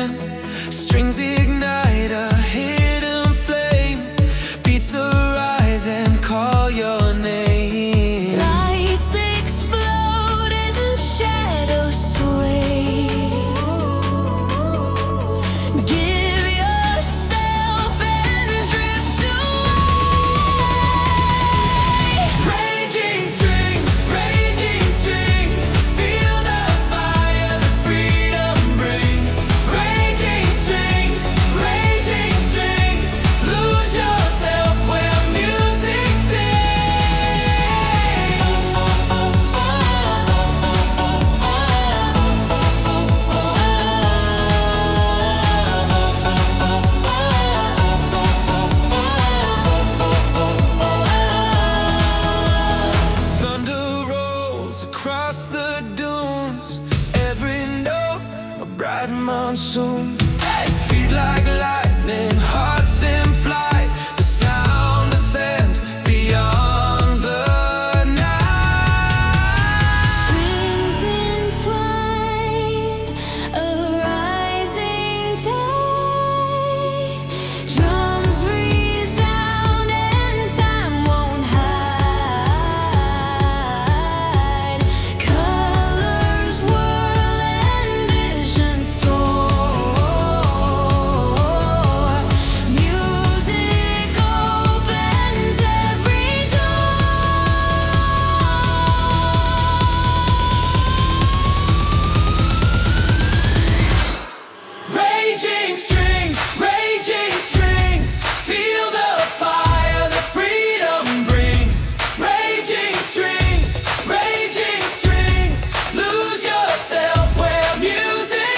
again. Strings ignite a hidden flame. Beats arise and call your name. Lights explode and shadows sway. Give yourself and drift away. Raging strings, feel the fire that freedom brings. Raging strings, lose yourself where music Thunder rolls across the dunes. Every note a bright monsoon. Feet like lightning, hearts in flight. The sound ascends beyond the night. Strings entwined, a rising tide. Drums resound and time won't hide. Colors whirl and visions soar. Music opens every door. Raging strings, feel the fire that freedom brings. Raging strings, lose yourself where music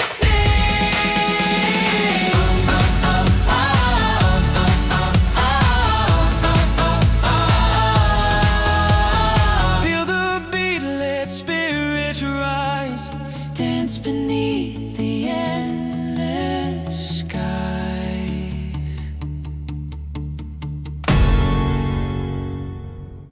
sings. Feel the beat, let spirit rise. Dance beneath